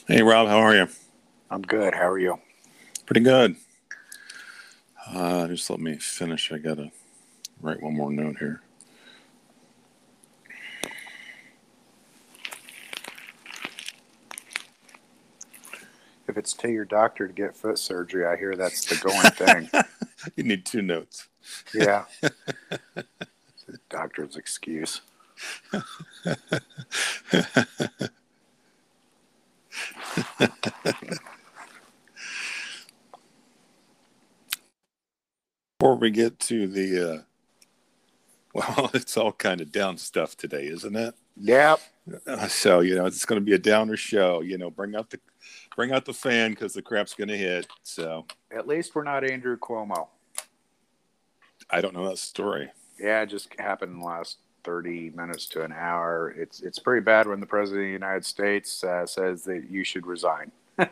Hey Rob, how are you? I'm good. How are you? Pretty good. Just let me finish. I gotta write one more note here. If it's to your doctor to get foot surgery, I hear that's the going thing. You need two notes. Yeah. It's a doctor's excuse. Before we get to well, it's all kind of down stuff today, isn't it? Yep. So it's going to be a downer show. Bring out the fan because the crap's going to hit. So At least we're not Andrew Cuomo. I don't know that story. Yeah, it just happened in the last 30 minutes to an hour. It's pretty bad when the president of the United States says that you should resign.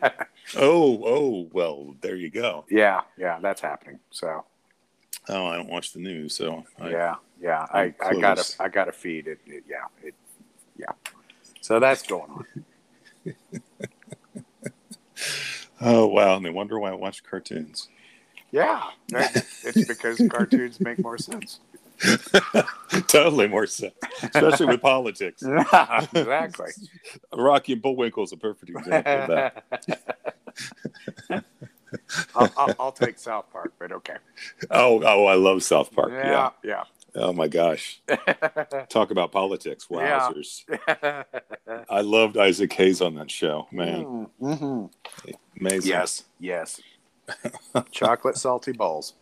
Well, there you go. Yeah, that's happening. So Oh, I don't watch the news, so yeah. I'm clueless. I got to feed it. Yeah. So that's going on. Oh wow, and they wonder why I watch cartoons. Yeah, it's because cartoons make more sense. Totally more sense, especially with politics. Yeah, exactly. Rocky and Bullwinkle is a perfect example of that. I'll take South Park, but okay. Oh, I love South Park. Yeah. Oh my gosh, talk about politics. Wowzers! Yeah. I loved Isaac Hayes on that show. Man, Mm-hmm. amazing. Yes. Chocolate salty balls.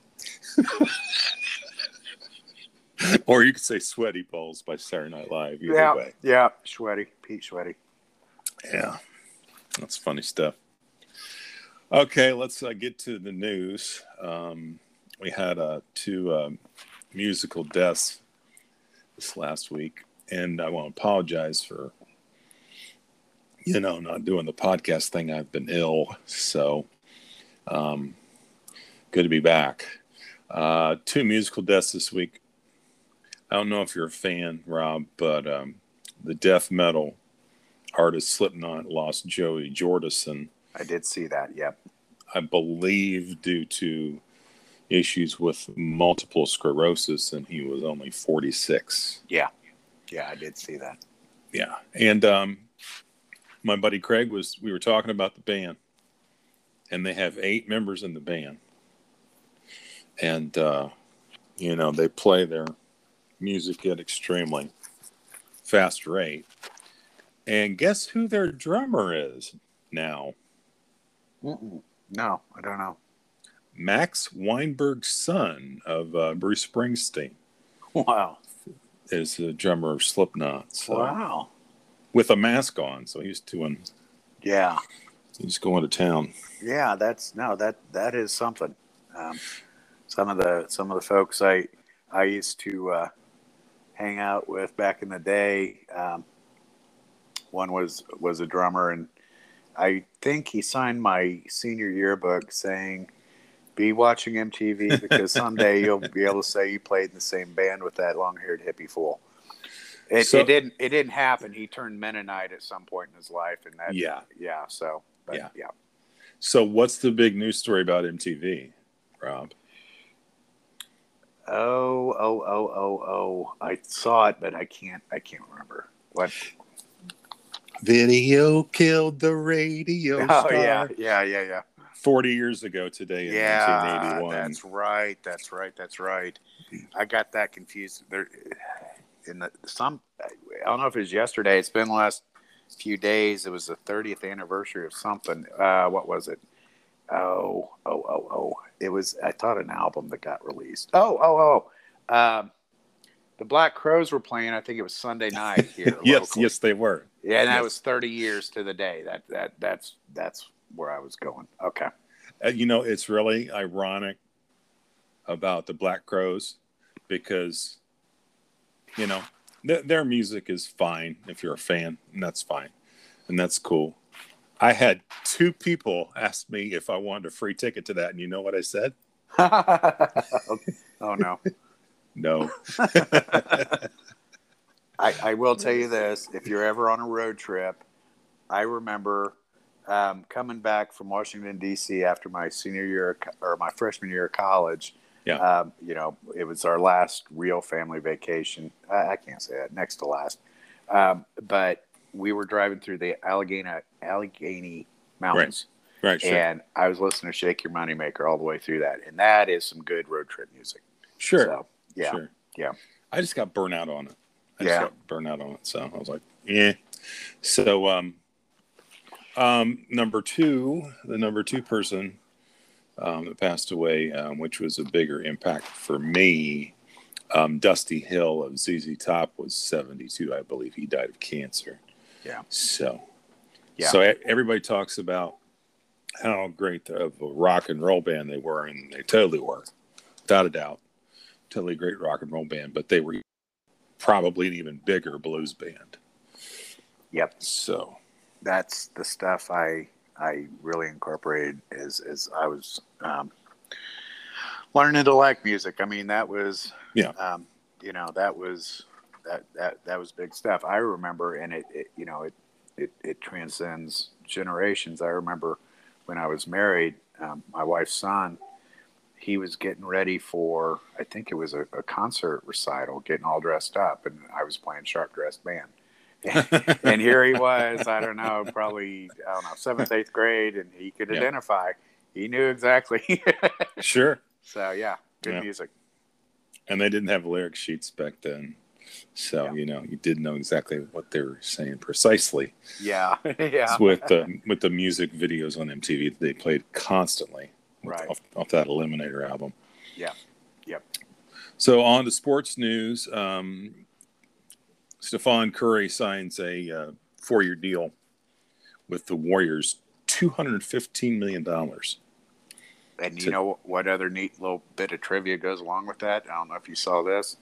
Or you could say Sweaty Balls by Saturday Night Live. Either way. Yeah. Pete Sweaty. Yeah, that's funny stuff. Okay, let's get to the news. We had two musical deaths this last week, and I want to apologize for not doing the podcast thing. I've been ill, so good to be back. Two musical deaths this week. I don't know if you're a fan, Rob, but the death metal artist Slipknot lost Joey Jordison. I did see that. Yep. I believe due to issues with multiple sclerosis, and he was only 46. Yeah, I did see that. Yeah, and my buddy Craig we were talking about the band, and they have 8 members in the band, and they play their music at extremely fast rate. And guess who their drummer is now? Mm-mm. No, I don't know. Max Weinberg's son of Bruce Springsteen. Wow. Is the drummer of Slipknot. So, wow. With a mask on, so he's doing. Yeah. He's going to town. Yeah, that is something. Some of the folks I used to hang out with back in the day. One was a drummer, and I think he signed my senior yearbook saying, "Be watching MTV because someday you'll be able to say you played in the same band with that long-haired hippie fool." It didn't happen. He turned Mennonite at some point in his life, and that yeah. So yeah. So what's the big news story about MTV, Rob? Oh! I saw it, but I can't remember what. Video killed the radio star. Oh yeah. 40 years ago today in 1981. That's right. I got that confused. There, I don't know if it was yesterday. It's been the last few days. It was the 30th anniversary of something. What was it? Oh. It was, I thought, an album that got released. The Black Crowes were playing. I think it was Sunday night here. Yes, they were. Yeah, and that was 30 years to the day. That's where I was going. Okay. It's really ironic about the Black Crowes because, their music is fine if you're a fan, and that's fine, and that's cool. I had 2 people ask me if I wanted a free ticket to that, and you know what I said? Oh, no. No. I will tell you this. If you're ever on a road trip, I remember coming back from Washington D.C. after my senior year or my freshman year of college. Yeah. It was our last real family vacation. I can't say that, next to last. But we were driving through the Allegheny Mountains. Right. Sure. And I was listening to Shake Your Moneymaker all the way through that. And that is some good road trip music. Sure. So, yeah. Sure. Yeah. I just got burnt out on it. So I was like, yeah. So, number two person that passed away, which was a bigger impact for me, Dusty Hill of ZZ Top was 72. I believe he died of cancer. Yeah. So yeah. So everybody talks about how great of a rock and roll band they were, and they totally were, without a doubt. Totally great rock and roll band, but they were probably an even bigger blues band. Yep. So that's the stuff I really incorporated as I was learning to like music. I mean, that was that was big stuff. I remember, and it transcends generations. I remember when I was married, my wife's son, he was getting ready for, I think it was a concert recital, getting all dressed up, and I was playing Sharp Dressed Band. And here he was, I don't know, 7th, 8th grade, and he could identify. He knew exactly. Sure. So, yeah, good music. And they didn't have lyric sheets back then. So, you did know exactly what they were saying precisely. Yeah. Yeah. With the music videos on MTV, they played constantly. Right. Off that Eliminator album. Yeah. Yep. So on to sports news. Stephon Curry signs a 4-year deal with the Warriors, $215 million. And you know what other neat little bit of trivia goes along with that? I don't know if you saw this.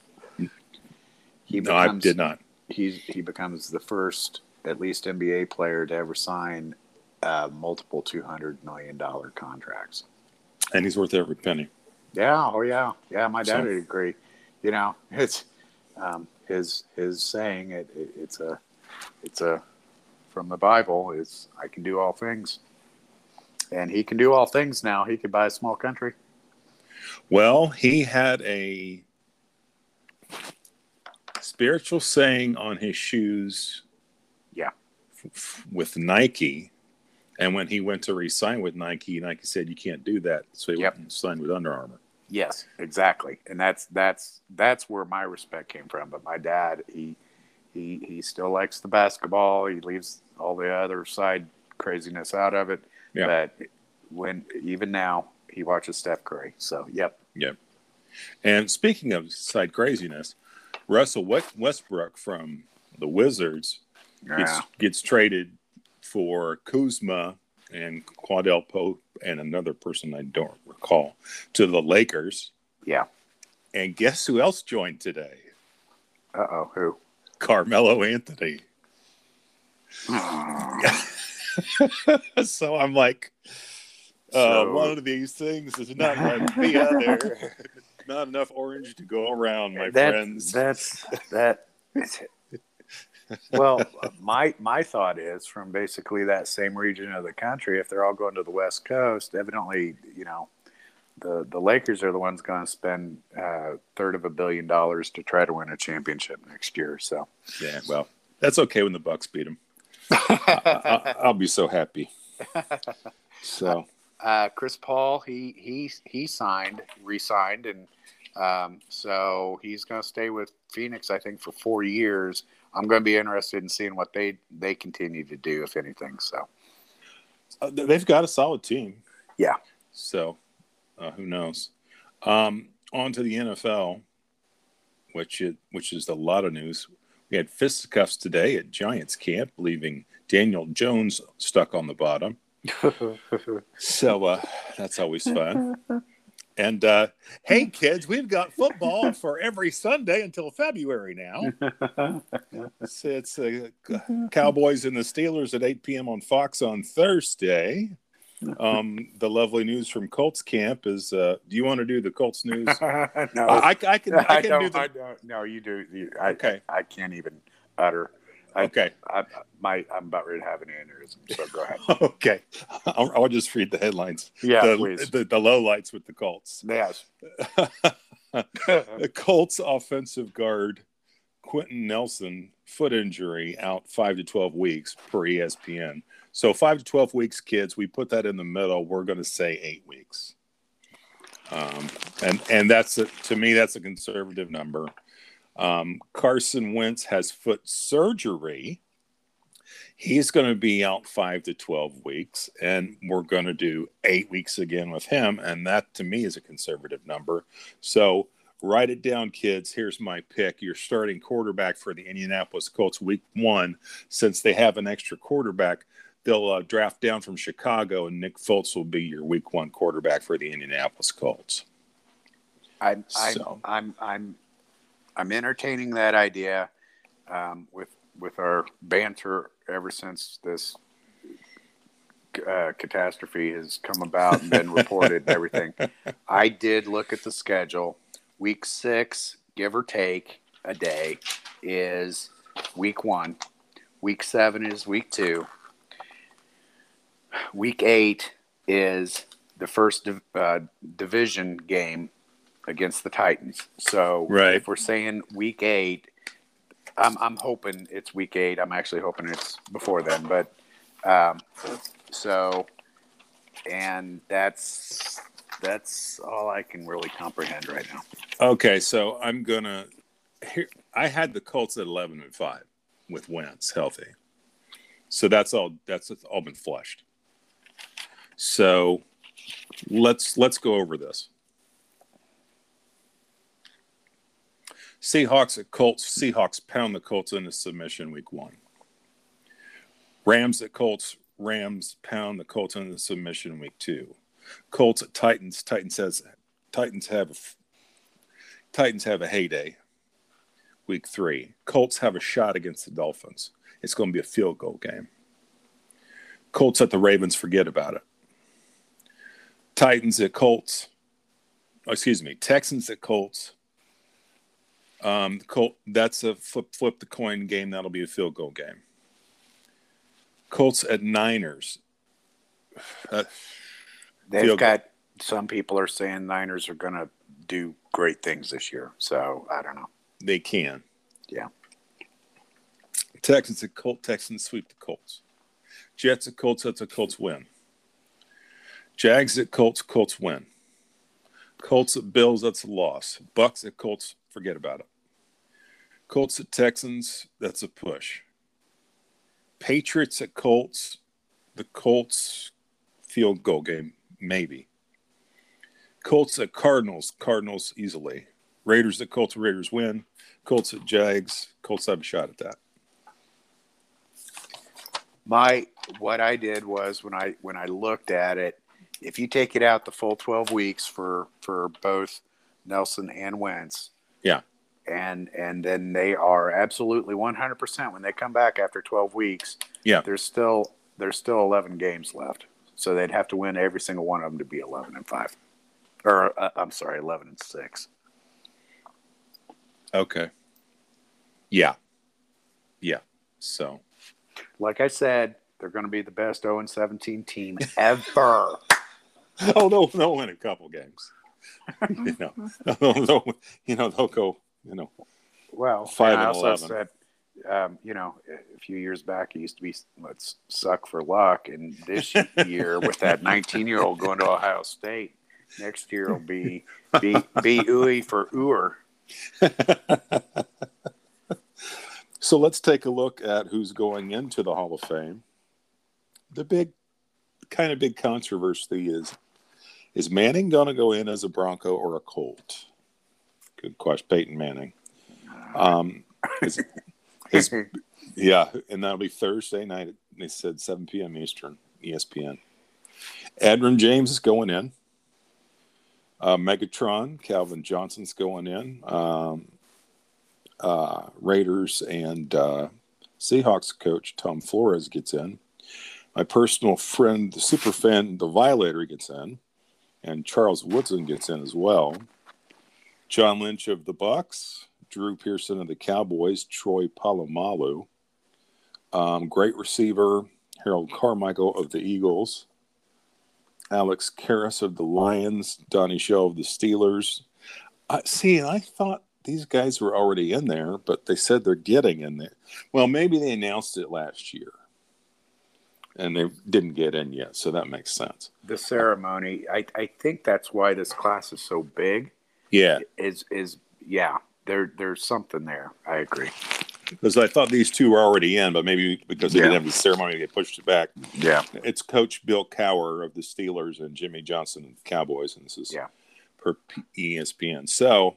I did not. He becomes the first, at least, NBA player to ever sign multiple $200 million contracts. And he's worth every penny. Yeah. Oh, yeah. Yeah, my dad would agree. It's his saying. It's a from the Bible. Is I can do all things, and he can do all things now. He could buy a small country. Well, he had a spiritual saying on his shoes. Yeah. With Nike. And when he went to re-sign with Nike said, you can't do that. So he went and signed with Under Armour. Yes, exactly. And that's where my respect came from. But my dad, he still likes the basketball. He leaves all the other side craziness out of it. Yeah. But even now, he watches Steph Curry. So, yep. And speaking of side craziness, Russell Westbrook from the Wizards gets traded for Kuzma and Claudel Pope and another person I don't recall to the Lakers. Yeah. And guess who else joined today? Uh-oh, who? Carmelo Anthony. So I'm like, one of these things is not like the other. Not enough orange to go around, my friends. Well, my thought is, from basically that same region of the country, if they're all going to the West Coast, evidently, the Lakers are the ones going to spend $350 million to try to win a championship next year. So yeah, well, that's okay when the Bucks beat them. I'll be so happy. So Chris Paul, he re-signed, and so he's going to stay with Phoenix, I think, for 4 years. I'm going to be interested in seeing what they continue to do, if anything. So they've got a solid team. Yeah. So who knows? On to the NFL, which is a lot of news. We had fisticuffs today at Giants camp, leaving Daniel Jones stuck on the bottom. So that's always fun. And hey, kids, we've got football for every Sunday until February now. It's Cowboys and the Steelers at 8 p.m. on Fox on Thursday. The lovely news from Colts camp is, do you want to do the Colts news? No, I can do the... No, you do. Okay. I can't even utter Okay. I'm about ready to have an aneurysm, so go ahead. Okay. I'll just read the headlines. Yeah, please. The low lights with the Colts. Yes. The Colts offensive guard Quentin Nelson, foot injury, out 5 to 12 weeks per ESPN. So 5 to 12 weeks, kids. We put that in the middle. We're going to say 8 weeks. And to me, that's a conservative number. Carson Wentz has foot surgery. He's going to be out 5 to 12 weeks, and we're going to do 8 weeks again with him. And that, to me, is a conservative number. So write it down, kids. Here's my pick. Your starting quarterback for the Indianapolis Colts week 1, since they have an extra quarterback, they'll draft down from Chicago, and Nick Foles will be your week 1 quarterback for the Indianapolis Colts. I'm entertaining that idea with our banter ever since this catastrophe has come about and been reported and everything. I did look at the schedule. Week 6, give or take a day, is week 1. Week 7 is week 2. Week 8 is the first division game against the Titans. So if we're saying week 8, I'm hoping it's week 8. I'm actually hoping it's before then. But and that's all I can really comprehend right now. Okay, so I had the Colts at 11-5 with Wentz healthy. So that's all been flushed. So let's go over this. Seahawks at Colts. Seahawks pound the Colts into submission week 1. Rams at Colts. Rams pound the Colts into submission week 2. Colts at Titans. Titans have a heyday week 3. Colts have a shot against the Dolphins. It's going to be a field goal game. Colts at the Ravens. Forget about it. Titans at Colts. Texans at Colts. That's a flip the coin game. That'll be a field goal game. Colts at Niners. Some people are saying Niners are going to do great things this year. So I don't know. They can. Yeah. Texans at Colts. Texans sweep the Colts. Jets at Colts. That's a Colts win. Jags at Colts. Colts win. Colts at Bills. That's a loss. Bucks at Colts. Forget about it. Colts at Texans. That's a push. Patriots at Colts. The Colts field goal game. Maybe. Colts at Cardinals. Cardinals easily. Raiders at Colts. Raiders win. Colts at Jags. Colts have a shot at that. What I did was when I looked at it, if you take it out the full 12 weeks for both Nelson and Wentz. Yeah. And then they are absolutely 100% when they come back after 12 weeks. Yeah. There's still 11 games left. So they'd have to win every single one of them to be 11-5. Or 11-6. Okay. Yeah. Yeah. So, like I said, they're going to be the best 0-17 team ever. Oh, they'll win a couple games. They'll go. Well, 5 I and also 11. said, a few years back, it used to be let's suck for luck, and this year with that 19-year-old going to Ohio State, next year will be ooey for Ur. So let's take a look at who's going into the Hall of Fame. The big controversy is Manning going to go in as a Bronco or a Colt? Good question, Peyton Manning. Yeah, and that'll be Thursday night. They said 7 p.m. Eastern, ESPN. Edgerrin James is going in. Megatron, Calvin Johnson's going in. Raiders and Seahawks coach Tom Flores gets in. My personal friend, the super fan, the Violator, gets in, and Charles Woodson gets in as well. John Lynch of the Bucks, Drew Pearson of the Cowboys, Troy Polamalu, Great receiver, Harold Carmichael of the Eagles. Alex Karras of the Lions. Donnie Shell of the Steelers. I thought these guys were already in there, but they said they're getting in there. Well, maybe they announced it last year, and they didn't get in yet, so that makes sense. The ceremony, I think that's why this class is so big. Yeah. There's something there. I agree. Because I thought these two were already in, but maybe because they didn't have the ceremony, they pushed it back. Yeah. It's Coach Bill Cowher of the Steelers and Jimmy Johnson of the Cowboys, and this is per ESPN. So,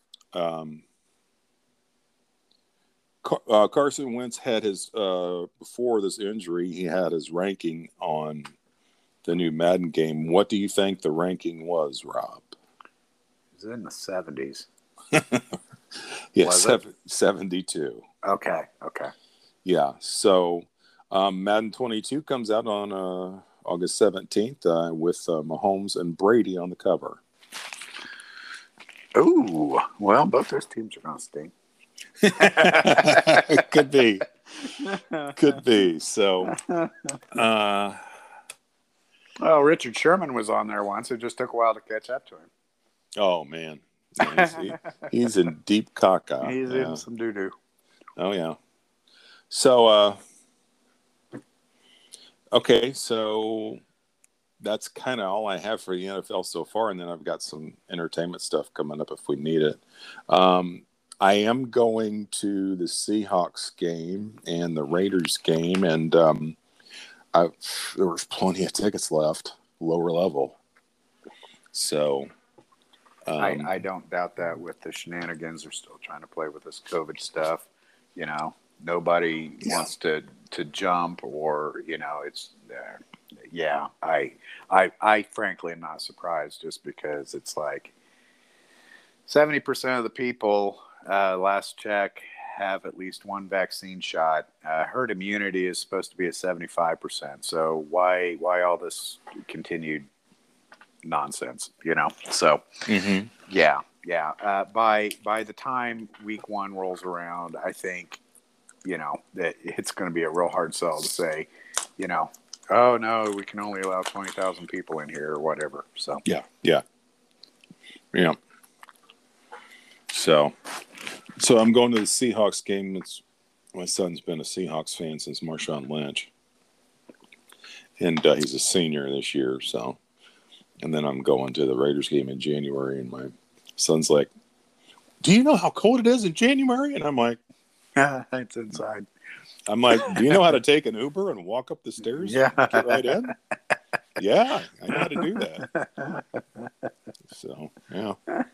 Carson Wentz had his, before this injury, he had his ranking on the new Madden game. What do you think the ranking was, Rob? It was in the 70s. Yeah, 72. Okay. Yeah, so Madden 22 comes out on August 17th with Mahomes and Brady on the cover. Ooh, well, both those teams are going to stink. Could be. So, well, Richard Sherman was on there once. It just took a while to catch up to him. Oh man, he's in deep caca. He's in some doo doo. Oh yeah. So, okay, so that's kind of all I have for the NFL so far, and then I've got some entertainment stuff coming up if we need it. I am going to the Seahawks game and the Raiders game, and there was plenty of tickets left, lower level. So I don't doubt that with the shenanigans. They're still trying to play with this COVID stuff. Nobody wants to jump, or it's I frankly am not surprised, just because it's like 70% of the people, last check, have at least one vaccine shot. Herd immunity is supposed to be at 75%. So why all this continued nonsense? So yeah. By the time week 1 rolls around, I think that it's going to be a real hard sell to say, oh no, we can only allow 20,000 people in here or whatever. So yeah. So I'm going to the Seahawks game. My son's been a Seahawks fan since Marshawn Lynch, and he's a senior this year. So, and then I'm going to the Raiders game in January, and my son's like, "Do you know how cold it is in January?" And I'm like, "It's inside." I'm like, "Do you know how to take an Uber and walk up the stairs? Yeah, get right in." Yeah, I know how to do that. So, yeah.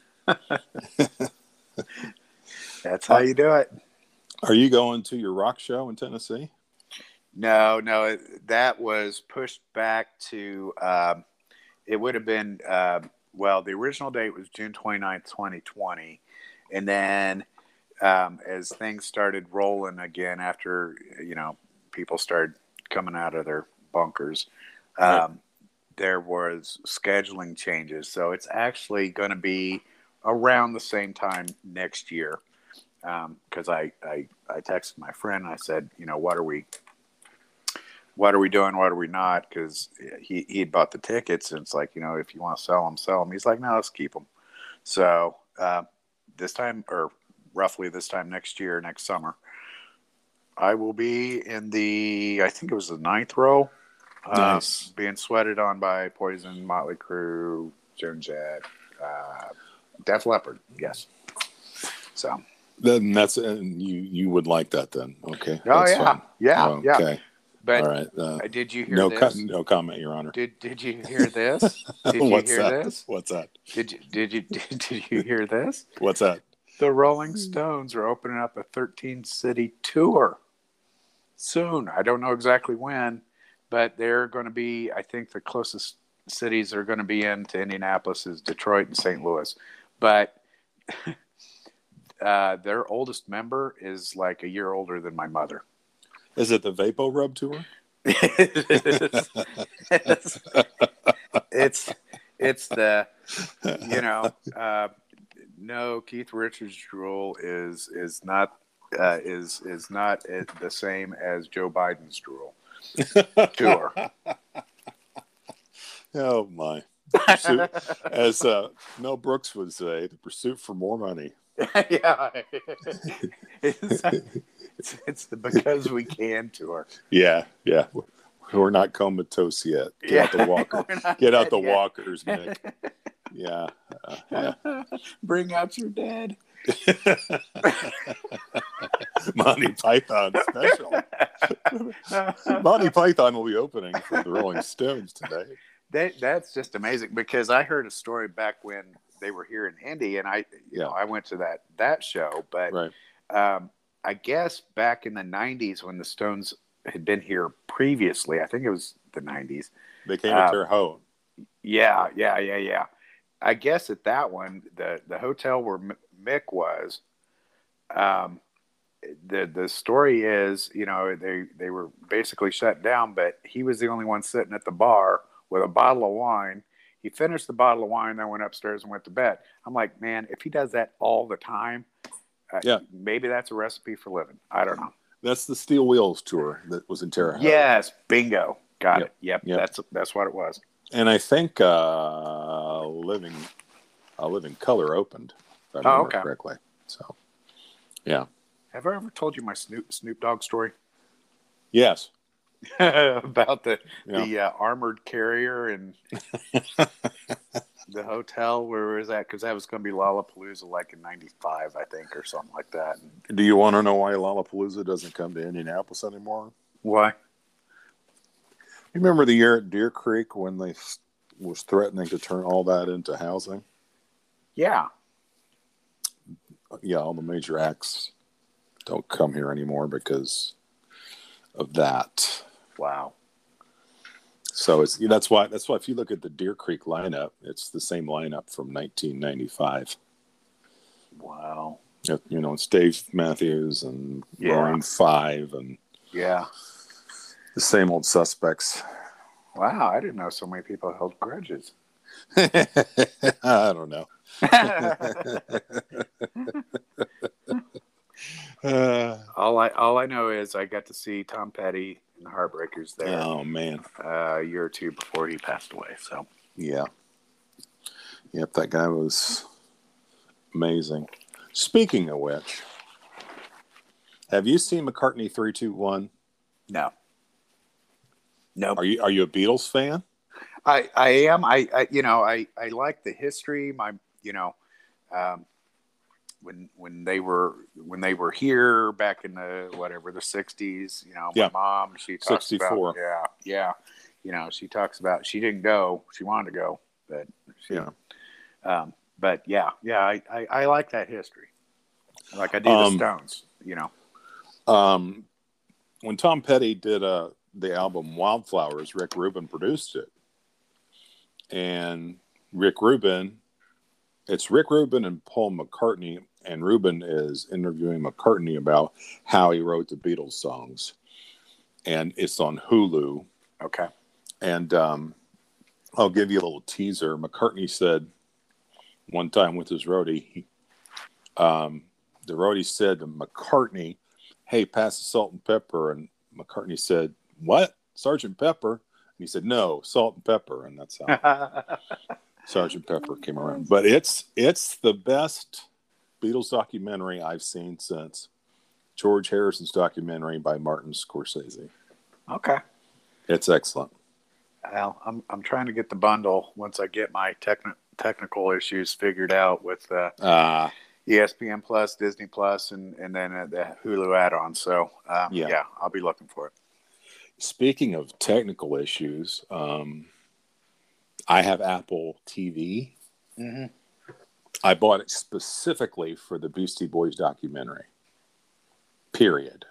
That's how you do it. Are you going to your rock show in Tennessee? No, that was pushed back to, it would have been, the original date was June 29th, 2020. And then as things started rolling again after, people started coming out of their bunkers, there was scheduling changes. So it's actually going to be around the same time next year. Because I texted my friend and I said, what are we doing? What are we not? Because he'd bought the tickets, and it's like, if you want to sell them. He's like, no, let's keep them. So this time, or roughly this time next year, next summer, I will be in I think it was the 9th row. Nice. Being sweated on by Poison, Motley Crue, Joan Jett, Def Leppard. Yes. So. Then you would like that then. Okay. Oh, that's yeah. fine. Yeah. Okay. Yeah. But all right. Did you hear this? No comment, Your Honor. Did you hear this? Did you hear this? What's that? Did you hear this? What's that? The Rolling Stones are opening up a 13-city tour soon. I don't know exactly when, but they're going to be, I think the closest cities they're going to be in to Indianapolis is Detroit and St. Louis. But their oldest member is like a year older than my mother. Is it the Vapo Rub tour? It's the no, Keith Richards' drool is not is not the same as Joe Biden's tour. Oh my! Pursuit, as Mel Brooks would say, the pursuit for more money. Yeah, it's the Because We Can tour. Yeah. We're not comatose yet. Get out the walker. Get out the walkers, Nick. Yeah. Bring out your dead. Monty Python special. Monty Python will be opening for the Rolling Stones today. That's just amazing, because I heard a story back when they were here in Indy, and I went to that show, but right. I guess back in the 90s when the Stones had been here previously, I think it was the 90s. They came to Terre Haute. Yeah. I guess at that one, the hotel where Mick was, the story is, they were basically shut down, but he was the only one sitting at the bar with a bottle of wine. He finished the bottle of wine, then went upstairs and went to bed. I'm like, man, if he does that all the time, maybe that's a recipe for living. I don't know. That's the Steel Wheels tour that was in Terre Haute. Yes, bingo. Got it. Yep. That's what it was. And I think Living Color opened, if I remember correctly. So, yeah. Have I ever told you my Snoop Dogg story? Yes. About the armored carrier and the hotel. Where was that? Because that was going to be Lollapalooza like in '95, I think, or something like that. Do you want to know why Lollapalooza doesn't come to Indianapolis anymore? Why? You remember the year at Deer Creek when they was threatening to turn all that into housing? Yeah. Yeah, all the major acts don't come here anymore because of that. Wow. So that's why if you look at the Deer Creek lineup, it's the same lineup from 1995. Wow. It's Dave Matthews and Roaring Five and the same old suspects. Wow, I didn't know so many people held grudges. I don't know. All I know is I got to see Tom Petty and the Heartbreakers there. Oh man, a year or two before he passed away. So yep, that guy was amazing. Speaking of which, have you seen McCartney 3-2-1? No. Nope. Are you a Beatles fan? I am. I like the history. When they were here back in the the 60s, my mom, she talks 64. about she talks about she didn't go, she wanted to go, but I like that history, like I do the Stones. When Tom Petty did the album Wildflowers, Rick Rubin produced it, and it's Rick Rubin and Paul McCartney, and Rubin is interviewing McCartney about how he wrote the Beatles songs, and it's on Hulu. Okay. And I'll give you a little teaser. McCartney said one time with his roadie, the roadie said to McCartney, "Hey, pass the salt and pepper," and McCartney said, "What? Sergeant Pepper?" And he said, "No, salt and pepper," and that's how Sergeant Pepper came around. But it's the best Beatles documentary I've seen since George Harrison's documentary by Martin Scorsese. Okay. It's excellent. Well, I'm trying to get the bundle once I get my technical issues figured out with ESPN Plus, Disney Plus, and then the Hulu add-on. So I'll be looking for it. Speaking of technical issues, I have Apple TV. Mm-hmm. I bought it specifically for the Beastie Boys documentary. Period.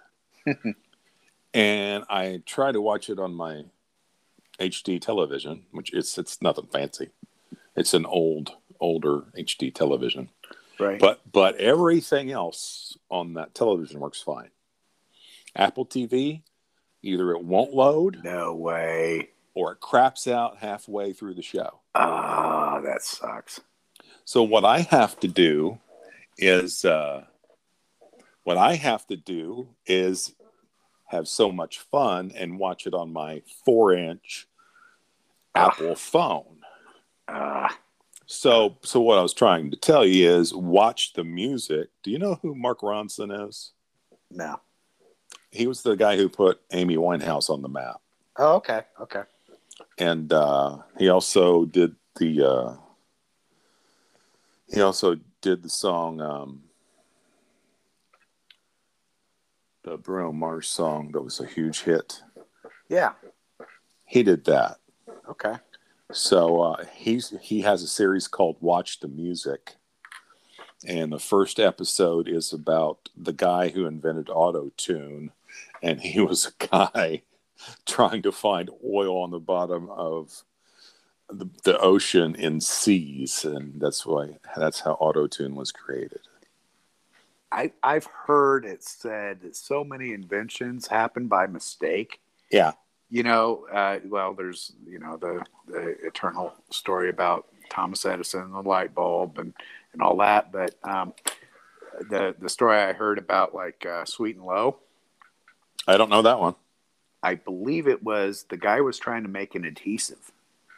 And I try to watch it on my HD television, which it's nothing fancy. It's an older HD television. Right. But everything else on that television works fine. Apple TV, either it won't load. No way. Or it craps out halfway through the show. Ah, that sucks. So what I have to do is What I have to do is have so much fun and watch it on my 4-inch Apple phone. So what I was trying to tell you is watch the music. Do you know who Mark Ronson is? No. He was the guy who put Amy Winehouse on the map. Oh, okay. Okay. And he also did the song, the Bruno Mars song that was a huge hit. Yeah. He did that. Okay. So he has a series called Watch the Music. And the first episode is about the guy who invented auto-tune. And he was a guy trying to find oil on the bottom of the ocean in seas. And that's how auto-tune was created. I've heard it said that so many inventions happen by mistake. Yeah. Well, there's, the eternal story about Thomas Edison and the light bulb and all that. But the story I heard about, like, Sweet and Low, I don't know that one. I believe it was the guy was trying to make an adhesive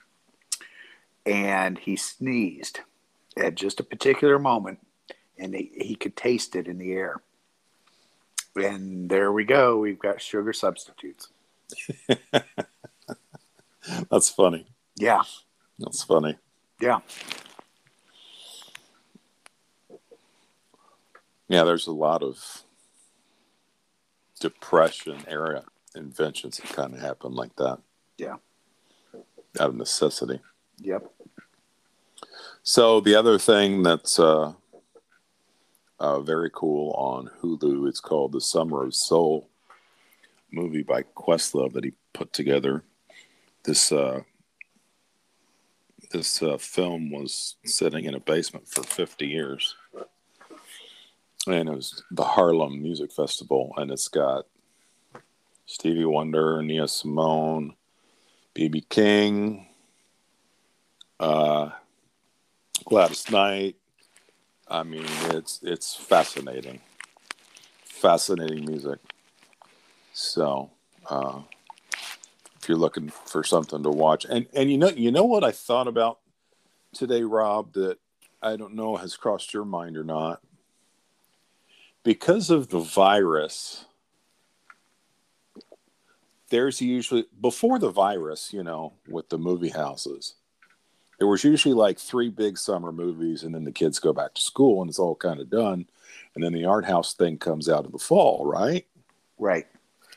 and he sneezed at just a particular moment and he could taste it in the air. And there we go. We've got sugar substitutes. That's funny. Yeah. That's funny. Yeah. Yeah, there's a lot of Depression era inventions that kind of happen like that. Yeah. Out of necessity. Yep. So the other thing that's very cool on Hulu, it's called The Summer of Soul, movie by Questlove that he put together. This film was sitting in a basement for 50 years. And it was the Harlem Music Festival, and it's got Stevie Wonder, Nia Simone, B.B. King, Gladys Knight. I mean, it's fascinating music. So, if you're looking for something to watch, and you know what I thought about today, Rob, that I don't know has crossed your mind or not. Because of the virus, there's usually, before the virus, with the movie houses, there was usually like 3 big summer movies, and then the kids go back to school and it's all kind of done. And then the art house thing comes out in the fall, right? Right.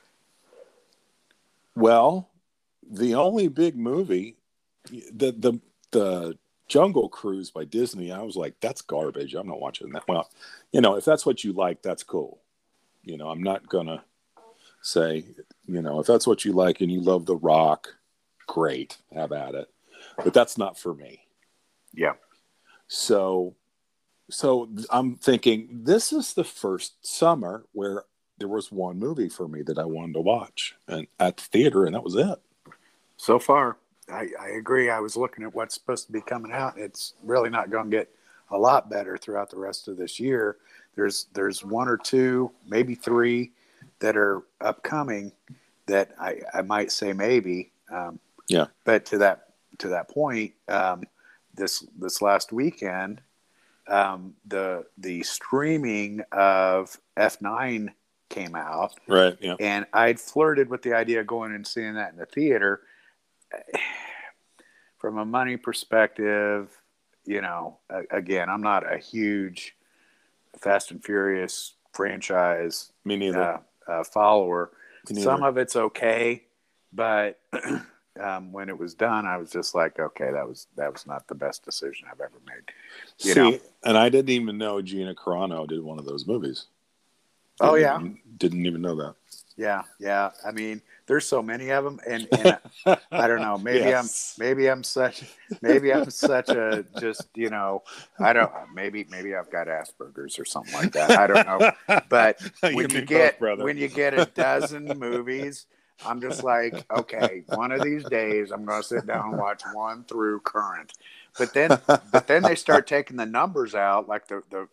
Well, the only big movie, the Jungle Cruise by Disney, I was like, that's garbage. I'm not watching that. Well, if that's what you like, that's cool. I'm not going to say, if that's what you like and you love The Rock, great, have at it. But that's not for me. Yeah. So I'm thinking this is the first summer where there was one movie for me that I wanted to watch and at the theater, and that was it. So far. I agree. I was looking at what's supposed to be coming out. It's really not going to get a lot better throughout the rest of this year. There's 1 or 2, maybe 3 that are upcoming that I might say maybe. Yeah. But to that point, this last weekend, the streaming of F9 came out. Right. Yeah. And I'd flirted with the idea of going and seeing that in the theater. From a money perspective, again, I'm not a huge Fast and Furious franchise Me neither. Follower. Me neither. Some of it's okay, but when it was done, I was just like, okay, that was not the best decision I've ever made. And I didn't even know Gina Carano did one of those movies. Didn't even know that. Yeah. I mean, there's so many of them, and I don't know. Maybe Yes. I'm such a just I don't. Maybe I've got Asperger's or something like that. I don't know. But when you get a dozen movies, I'm just like, okay, one of these days I'm going to sit down and watch one through current. But then they start taking the numbers out, like the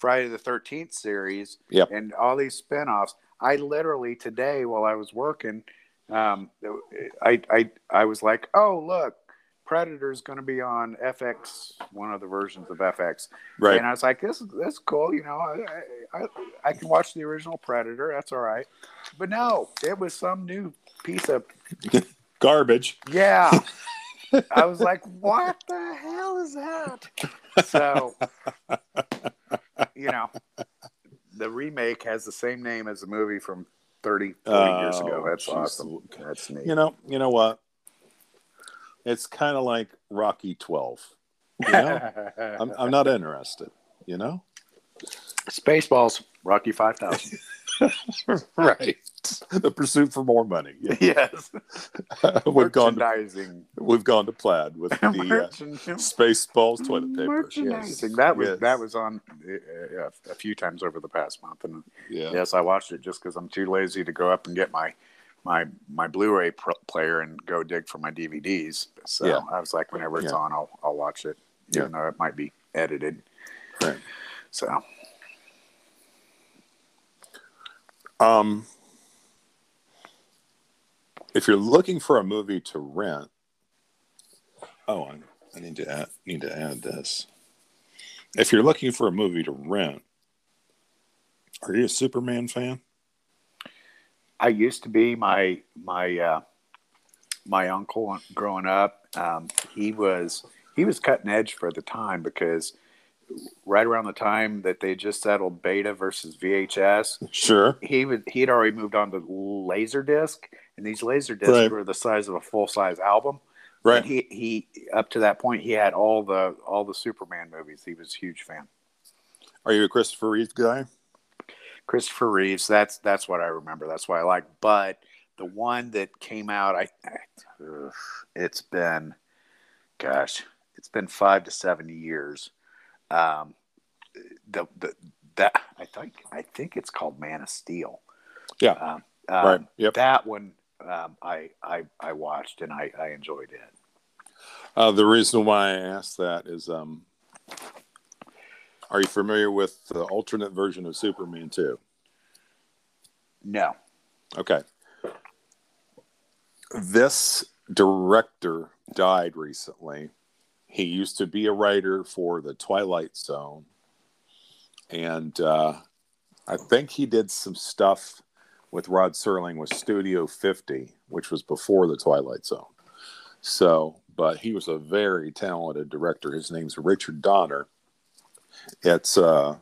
Friday the 13th series Yep. and all these spinoffs. I literally today while I was working, I was like, oh look, Predator's going to be on FX, one of the versions of FX, Right. and I was like, this is cool, you know. I can watch the original Predator, that's all right, but no, it was some new piece of Garbage. yeah. I was like, what the hell is that? So, you know, the remake has the same name as the movie from 30, 40 years ago. That's geez. awesome. That's neat. You know what? It's kind of like Rocky 12. You know, I'm not interested. You know, Spaceballs, Rocky 5000. right? The pursuit for more money. Yeah. Yes. We've gone to plaid with the Spaceballs toilet paper. Yes. Yes. That was on a few times over the past month, and yeah. yes, I watched it just because I'm too lazy to go up and get my Blu-ray player and go dig for my DVDs. So yeah. I was like, whenever it's on, I'll watch it, even though it might be edited. Right. So. If you're looking for a movie to rent, I need to add this. If you're looking for a movie to rent, are you a Superman fan? I used to be. My uncle growing up, he was cutting edge for the time because right around the time that they just settled Beta versus VHS, sure, he'd already moved on to Laserdisc, and these Laserdiscs were the size of a full size album. Right. And he up to that point he had all the Superman movies. He was a huge fan. Are you a Christopher Reeve guy? Christopher Reeves, that's what I remember. That's why I like. But the one that came out, it's been 5 to 7 years. I think it's called Man of Steel. Yeah. Right. Yep. That one I watched and I enjoyed it. The reason why I asked that is, are you familiar with the alternate version of Superman 2? No. Okay. This director died recently. He used to be a writer for the Twilight Zone. And I think he did some stuff with Rod Serling with Studio 50, which was before the Twilight Zone. So, but he was a very talented director. His name's Richard Donner. It's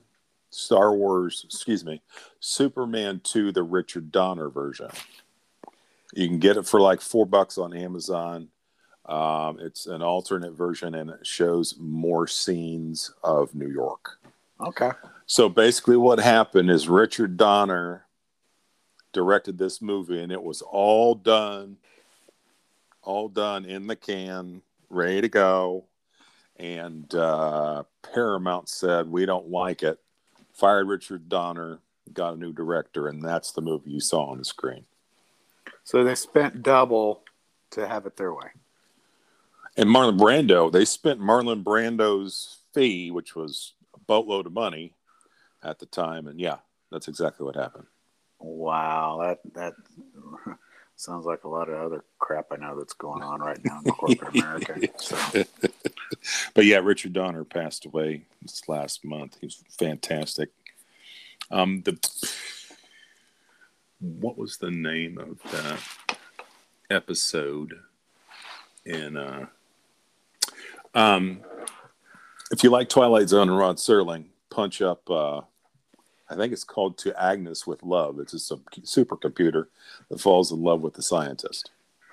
Superman 2, the Richard Donner version. You can get it for like $4 on Amazon. It's an alternate version, and it shows more scenes of New York. Okay. So basically what happened is Richard Donner directed this movie, and it was all done in the can, ready to go. And Paramount said, we don't like it. Fired Richard Donner, got a new director, and that's the movie you saw on the screen. So they spent double to have it their way. And Marlon Brando, they spent Marlon Brando's fee, which was a boatload of money at the time. And yeah, that's exactly what happened. Wow, that sounds like a lot of other crap I know that's going on right now in corporate America. So. But yeah, Richard Donner passed away this last month. He was fantastic. What was the name of that episode? In if you like Twilight Zone and Rod Serling, punch up. I think it's called To Agnes with Love. It's a supercomputer that falls in love with the scientist.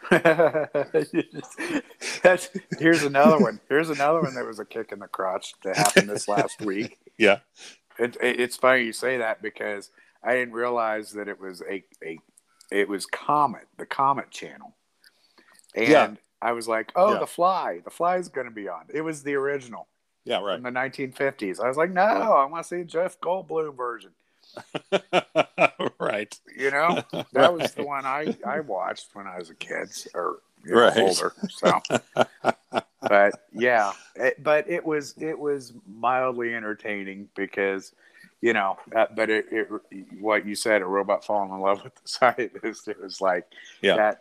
Here's another one. Here's another one that was a kick in the crotch that happened this last week. Yeah, it's funny you say that because I didn't realize that it was it was Comet, the Comet channel, and I was like, The Fly is going to be on. It was the original. Yeah, right. From the 1950s. I was like, no, I want to see Jeff Goldblum version. Right. You know, that was the one I watched when I was a kid or older. So, but yeah, it was mildly entertaining because but what you said, a robot falling in love with the scientist, it was like Yeah.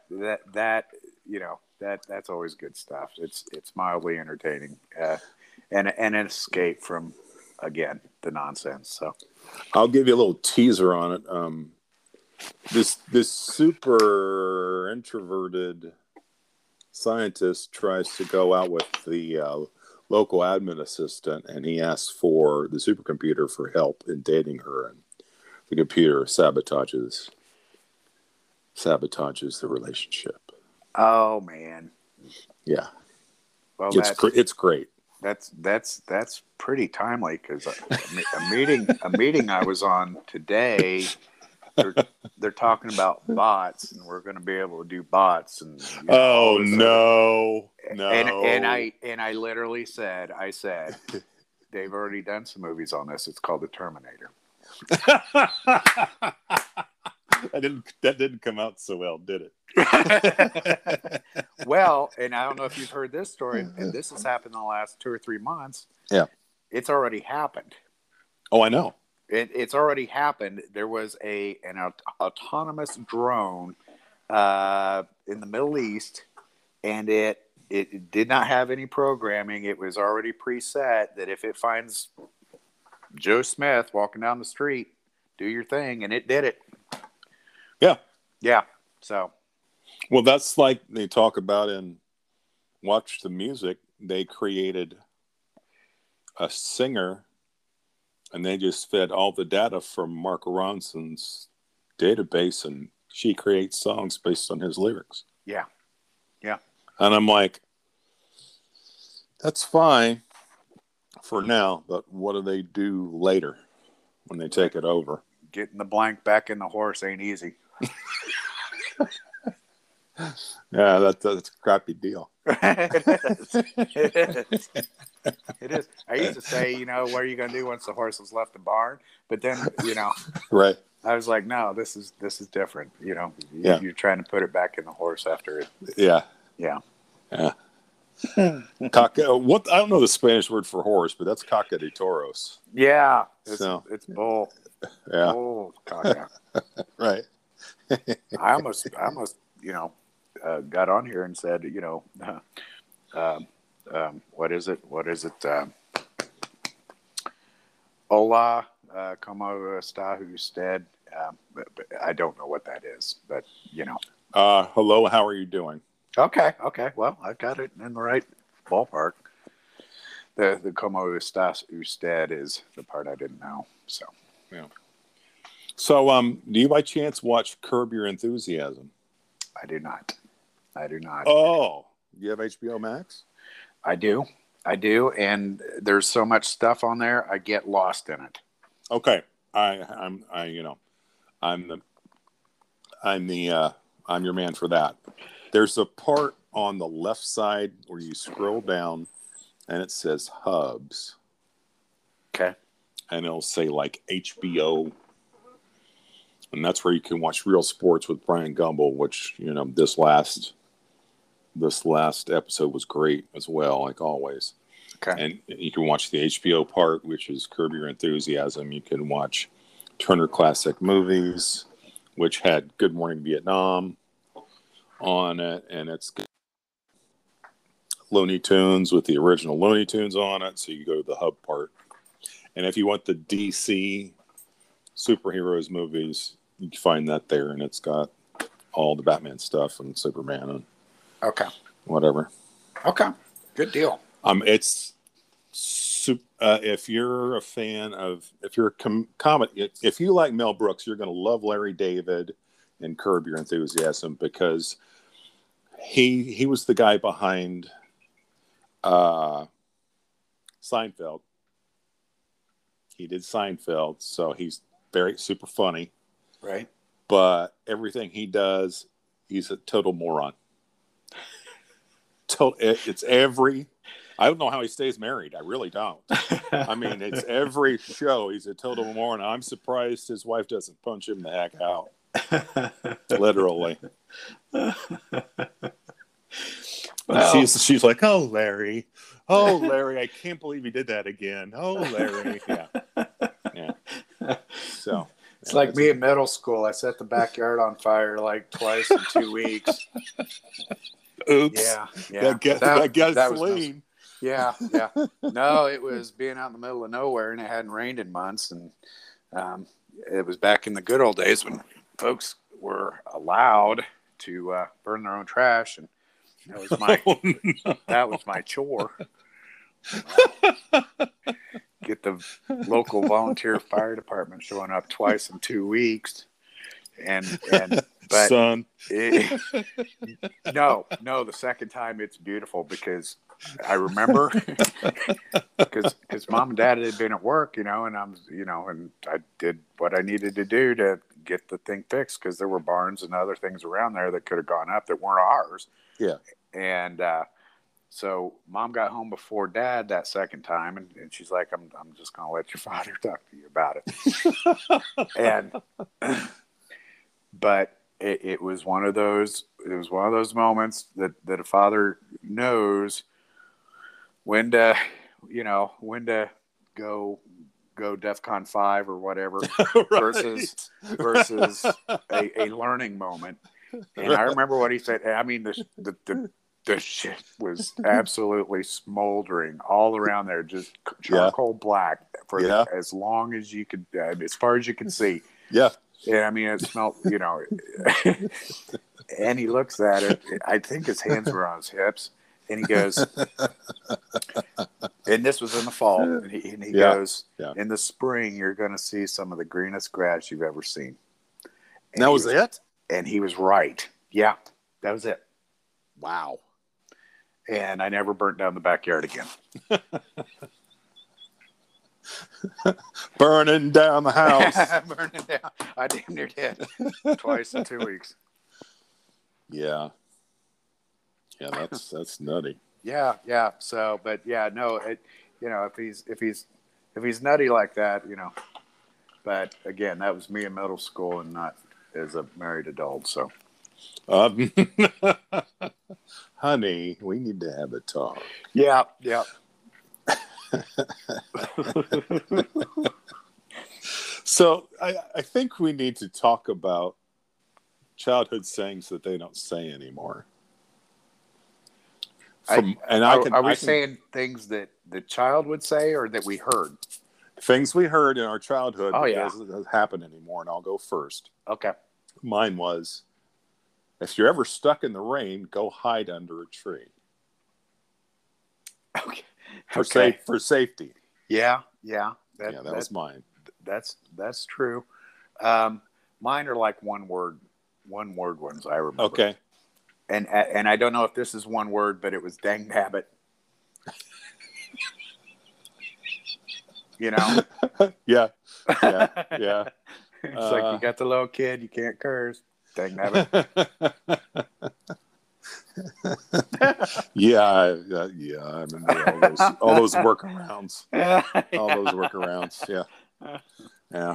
that's always good stuff. It's mildly entertaining, and an escape from, again, the nonsense. So I'll give you a little teaser on it. This super introverted scientist tries to go out with the local admin assistant, and he asks for the supercomputer for help in dating her, and the computer sabotages the relationship. oh man, Yeah, well it's great. that's pretty timely, because a meeting I was on today, they're talking about bots, and we're going to be able to do bots, and Oh no. and I literally said, they've already done some movies on this. It's called The Terminator. That didn't come out so well, did it? Well, and I don't know if you've heard this story, and this has happened in the last 2 or 3 months. Yeah. It's already happened. Oh, I know. It's already happened. There was an autonomous drone in the Middle East, and it did not have any programming. It was already preset that if it finds Joe Smith walking down the street, do your thing, and it did it. Yeah. Yeah. So. Well, that's like they talk about in Watch the Music. They created a singer, and they just fed all the data from Mark Ronson's database, and she creates songs based on his lyrics. Yeah. Yeah. And I'm like, that's fine for now, but what do they do later when they take it over? Getting the blank back in the horse ain't easy. Yeah, that's a crappy deal. It is. It is. I used to say, what are you going to do once the horse has left the barn? But then, Right. I was like, no, this is different. Yeah. You're trying to put it back in the horse after it. Yeah. Yeah. Yeah. What, I don't know the Spanish word for horse, but that's caca de toros. Yeah. It's bull. Yeah. Bull caca. Right. I almost, got on here and said, what is it? Hola, como está usted? But I don't know what that is, but Hello, how are you doing? Okay. Well, I got it in the right ballpark. The como está usted is the part I didn't know. So, yeah. So, do you by chance watch Curb Your Enthusiasm? I do not. Oh, you have HBO Max? I do, and there's so much stuff on there, I get lost in it. Okay, I'm your man for that. There's a part on the left side where you scroll down, and it says Hubs. Okay, and it'll say like HBO. And that's where you can watch Real Sports with Brian Gumbel, which, this last episode was great as well, like always. Okay. And you can watch the HBO part, which is Curb Your Enthusiasm. You can watch Turner Classic Movies, which had Good Morning Vietnam on it, and it's Looney Tunes with the original Looney Tunes on it, so you go to the hub part. And if you want the DC superheroes movies, you can find that there, and it's got all the Batman stuff and Superman and whatever. Okay, good deal. It's if you're a fan of, if you're a comedy, if you like Mel Brooks, you're going to love Larry David and Curb Your Enthusiasm, because he was the guy behind Seinfeld. He did Seinfeld, so he's very super funny. Right. But everything he does, he's a total moron. It's every... I don't know how he stays married. I really don't. I mean, it's every show he's a total moron. I'm surprised his wife doesn't punch him the heck out. Literally. Well, she's like, oh, Larry, I can't believe he did that again. Oh, Larry. Yeah. So It's like me in middle school. I set the backyard on fire like twice in 2 weeks. Oops. Yeah. That Was gasoline. yeah. No, it was being out in the middle of nowhere, and it hadn't rained in months. And it was back in the good old days when folks were allowed to burn their own trash, and that was my that was my chore. Get the local volunteer fire department showing up twice in 2 weeks, but son. No, the second time it's beautiful because I remember because mom and dad had been at work, and and I did what I needed to do to get the thing fixed because there were barns and other things around there that could have gone up that weren't ours. Yeah. And so mom got home before dad that second time, and she's like, I'm just going to let your father talk to you about it. But it was one of those moments that a father knows when to go DEFCON 5 or whatever Right. versus a learning moment. And I remember what he said. I mean, the shit was absolutely smoldering all around there, just charcoal black for as long as you could, as far as you could see. Yeah. Yeah, I mean, it smelled, and he looks at it. I think his hands were on his hips, and he goes, and this was in the fall, and he goes, in the spring, you're going to see some of the greenest grass you've ever seen. And that was it? And he was right. Yeah, that was it. Wow. And I never burnt down the backyard again. Burning down the house. Burning down. I damn near did. Twice in 2 weeks. Yeah. Yeah, that's nutty. Yeah. So, but yeah, no, if he's nutty like that, but again, that was me in middle school and not as a married adult. So, honey, we need to have a talk. Yeah. So I think we need to talk about childhood sayings that they don't say anymore. Are we saying things that the child would say or that we heard? Things we heard in our childhood that doesn't happen anymore, and I'll go first. Okay. Mine was, if you're ever stuck in the rain, go hide under a tree. Okay. For safety. Yeah. That was mine. That's true. Mine are like one word ones. I remember. Okay. And I don't know if this is one word, but it was dang nabbit. Yeah. It's like you got the little kid, you can't curse. Dang nabbit. Yeah. I remember all those workarounds. All those workarounds. Yeah.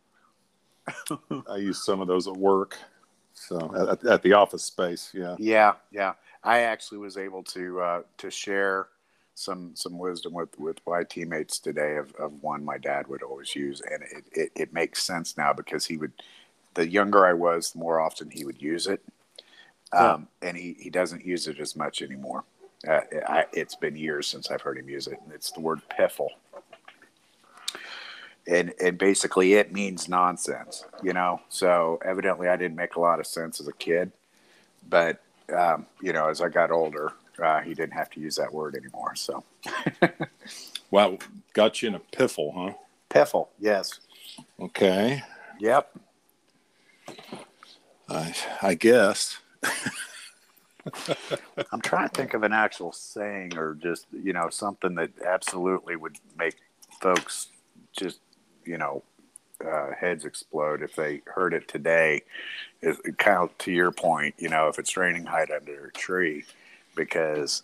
I used some of those at work. So at the office space. Yeah. I actually was able to share some wisdom with my teammates today of one my dad would always use, and it makes sense now because the younger I was, the more often he would use it. And he doesn't use it as much anymore. It's been years since I've heard him use it. And it's the word piffle. And basically it means nonsense, So evidently I didn't make a lot of sense as a kid. But, as I got older, he didn't have to use that word anymore. So. Wow. Got you in a piffle, huh? Piffle, yes. Okay. Yep. I guess. I'm trying to think of an actual saying or just, something that absolutely would make folks just, heads explode if they heard it today. Is kind of to your point, if it's raining, hide under a tree, because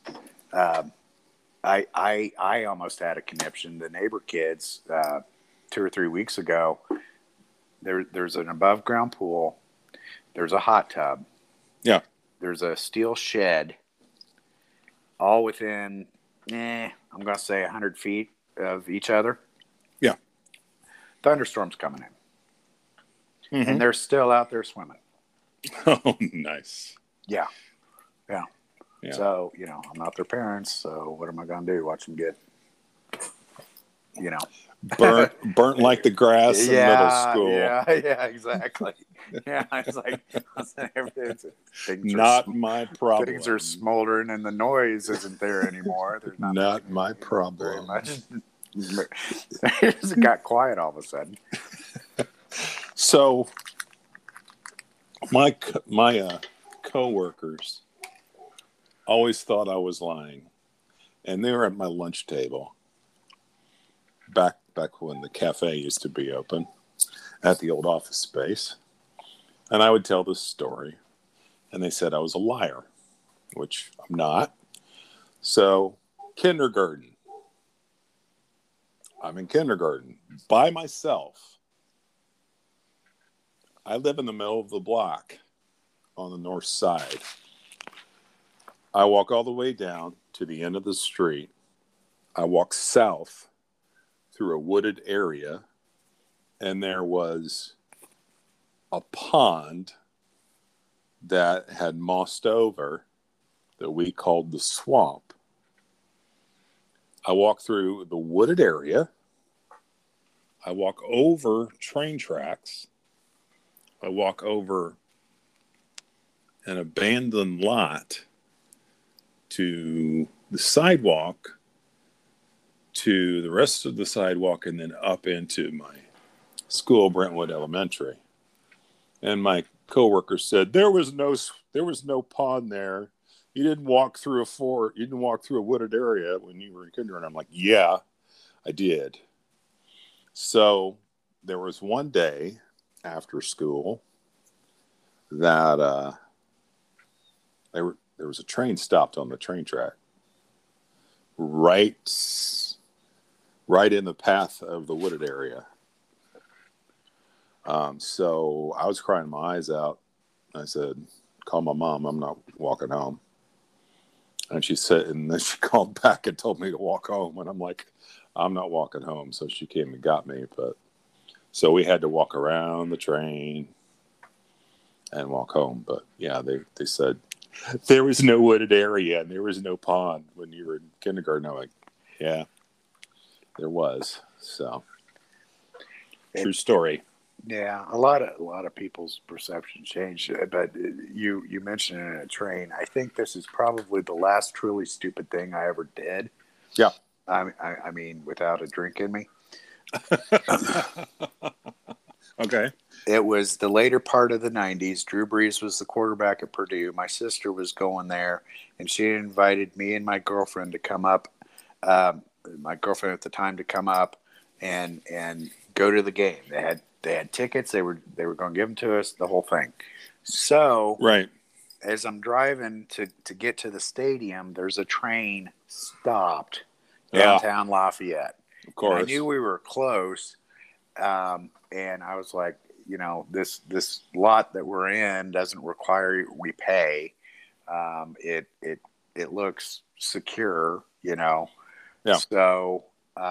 I almost had a conniption. The neighbor kids 2 or 3 weeks ago, there's an above ground pool. There's a hot tub. Yeah. There's a steel shed all within, I'm going to say 100 feet of each other. Yeah. thunderstorm's coming in, Mm-hmm. and they're still out there swimming. Oh, nice. Yeah. Yeah. So, I'm not their parents, so what am I going to do? Watch them get, burnt like the grass in middle school. Yeah, exactly. Yeah, it's like, Not my problem. Things are smoldering and the noise isn't there anymore. There's not my very problem. much. It got quiet all of a sudden. So my coworkers always thought I was lying, and they were at my lunch table back when the cafe used to be open at the old office space, and I would tell this story, and they said I was a liar, which I'm not. So kindergarten, I'm in kindergarten by myself. I live in the middle of the block on the north side. I walk all the way down to the end of the street. I walk south through a wooded area, and there was a pond that had mossed over that we called the swamp. I walk through the wooded area. I walk over train tracks. I walk over an abandoned lot to the sidewalk, to the rest of the sidewalk, and then up into my school, Brentwood Elementary. And my coworker said, there was no pond there. You didn't walk through a wooded area when you were in kindergarten. I'm like, yeah, I did. So there was one day after school that there was a train stopped on the train track right in the path of the wooded area. So I was crying my eyes out. I said, call my mom. I'm not walking home. And then she called back and told me to walk home. And I'm like, I'm not walking home. So she came and got me. So we had to walk around the train and walk home. But yeah, they said there was no wooded area and there was no pond when you were in kindergarten. I'm like, yeah, there was. So true story. Yeah, a lot of people's perception changed. But you mentioned it in a train. I think this is probably the last truly stupid thing I ever did. Yeah. I mean, without a drink in me. Okay. It was the later part of the 90s. Drew Brees was the quarterback at Purdue. My sister was going there, and she invited me and my girlfriend to come up. My girlfriend at the time to come up and go to the game. They had tickets. They were going to give them to us. The whole thing. So right as I'm driving to get to the stadium, there's a train stopped downtown Lafayette. Of course, and I knew we were close. And I was like, this lot that we're in doesn't require we pay. It looks secure, Yeah. So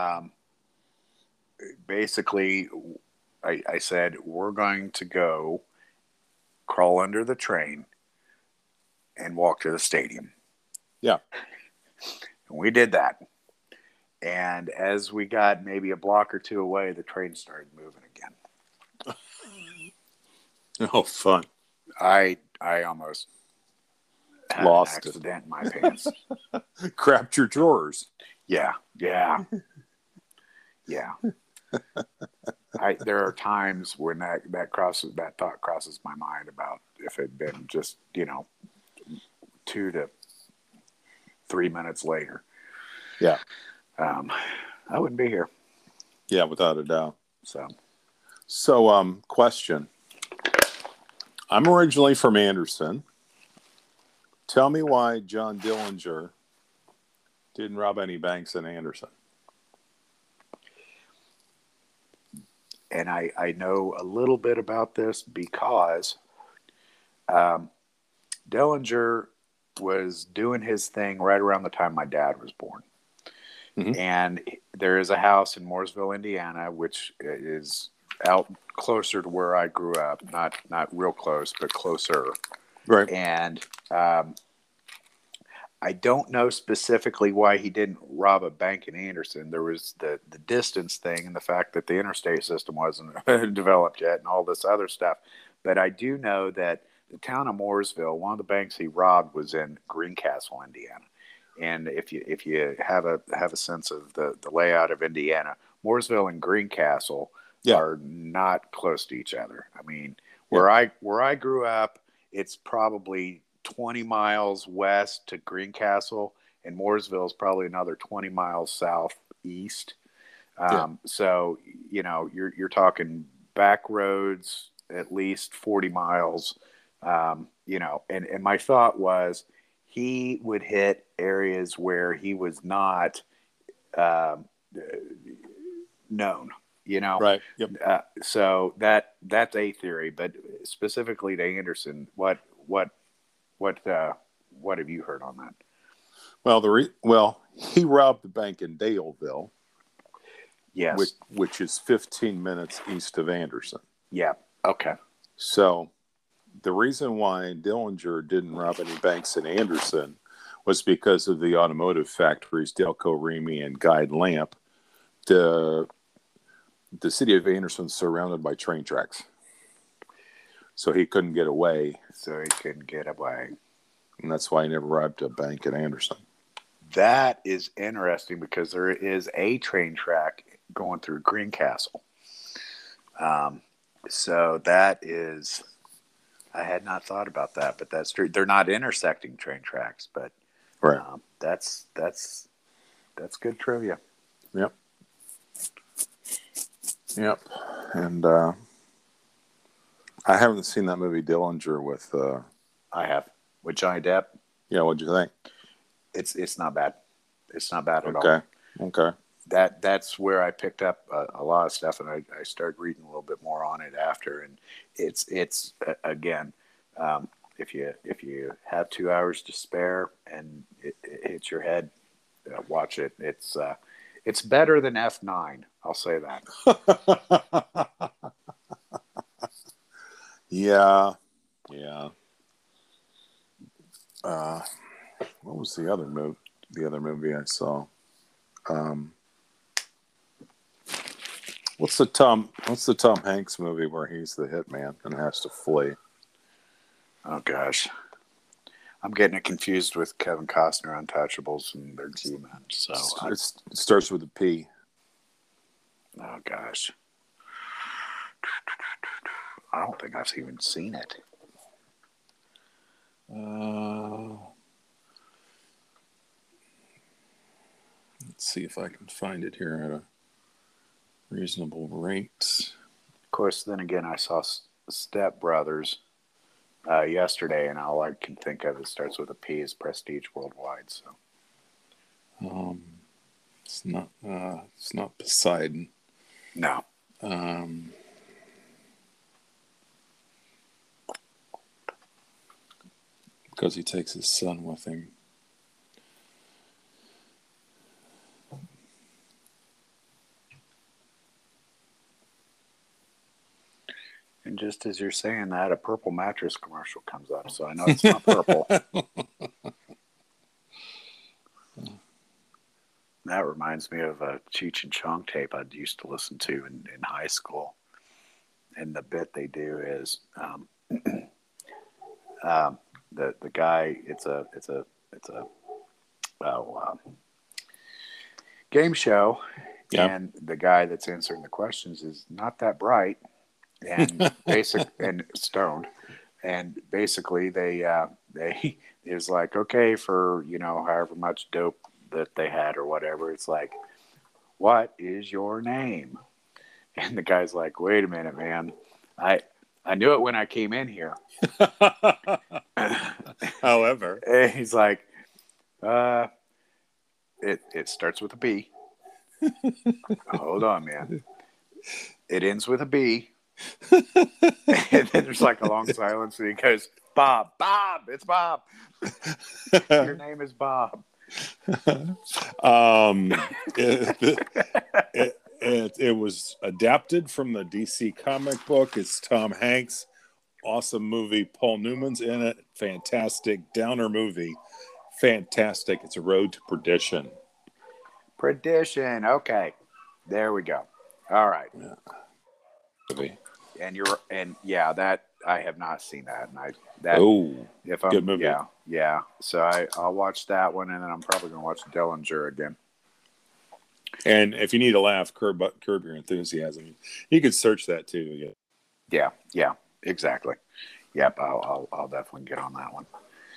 basically, I said, we're going to go crawl under the train and walk to the stadium. Yeah. And we did that. And as we got maybe a block or two away, the train started moving again. Oh, fun. I almost had lost an accident in my pants. Crapped your drawers. Yeah. There are times when that thought crosses my mind about if it had been just 2 to 3 minutes later. Yeah. I wouldn't be here. Yeah, without a doubt. So, question. I'm originally from Anderson. Tell me why John Dillinger didn't rob any banks in Anderson. And I know a little bit about this because Dillinger was doing his thing right around the time my dad was born. Mhm. And there is a house in Mooresville, Indiana, which is out closer to where I grew up. Not real close, but closer. Right. And I don't know specifically why he didn't rob a bank in Anderson. There was the distance thing and the fact that the interstate system wasn't developed yet and all this other stuff. But I do know that the town of Mooresville, one of the banks he robbed was in Greencastle, Indiana. And if you have a sense of the layout of Indiana, Mooresville and Greencastle Yeah. are not close to each other. I mean, Yeah. where I grew up, it's probably 20 miles west to Greencastle, and Mooresville is probably another 20 miles southeast. Yeah. So you're talking back roads at least 40 miles. And my thought was he would hit areas where he was not um, known. Right. Yep. So that's a theory, but specifically to Anderson, what have you heard on that? Well, he robbed the bank in Daleville, Yes. which is 15 minutes east of Anderson. Yeah. Okay. So the reason why Dillinger didn't rob any banks in Anderson was because of the automotive factories, Delco Remy and Guide Lamp. The city of Anderson is surrounded by train tracks. So he couldn't get away. And that's why he never robbed a bank in Anderson. That is interesting because there is a train track going through Greencastle. So that is, I had not thought about that, but that's true. They're not intersecting train tracks, but Right. That's good trivia. Yep. And I haven't seen that movie Dillinger with. I have with Johnny Depp. Yeah, what'd you think? It's not bad. It's not bad at all. Okay. That's where I picked up a lot of stuff, and I started reading a little bit more on it after. And it's again, if you have 2 hours to spare and it hits your head, watch it. It's better than F9. I'll say that. Yeah. What was the other movie? The other movie I saw. What's the Tom Hanks movie where he's the hitman and has to flee? Oh gosh, I'm getting it confused with Kevin Costner Untouchables and their G-Men. So it starts with a P. Oh gosh, I don't think I've even seen it. Let's see if I can find it here at a reasonable rate. Of course, then again, I saw Step Brothers yesterday, and all I can think of starts with a P is Prestige Worldwide. So, it's not Poseidon. No. Because he takes his son with him. And just as you're saying that, a purple mattress commercial comes up, so I know it's not purple. That reminds me of a Cheech and Chong tape I used to listen to in high school. And the bit they do is the guy. It's a game show, and the guy that's answering the questions is not that bright and and stoned, and basically they is like, okay, for however much dope that they had or whatever, it's like, what is your name? And the guy's like, wait a minute, man, I knew it when I came in here. However, and he's like, it starts with a B. Hold on, man. It ends with a B. And then there's like a long silence, and he goes, Bob, it's Bob. Your name is Bob. um, it was adapted from the DC comic book. It's Tom Hanks. Awesome movie. Paul Newman's in it. Fantastic downer movie. Fantastic. It's A Road to Perdition. Perdition. Okay, there we go. All right. Yeah. Movie. And that I have not seen that, and Good movie. Yeah. So I'll watch that one, and then I'm probably gonna watch Dillinger again. And if you need a laugh, Curb Your Enthusiasm. You could search that too. Yeah, exactly. Yep, I'll definitely get on that one.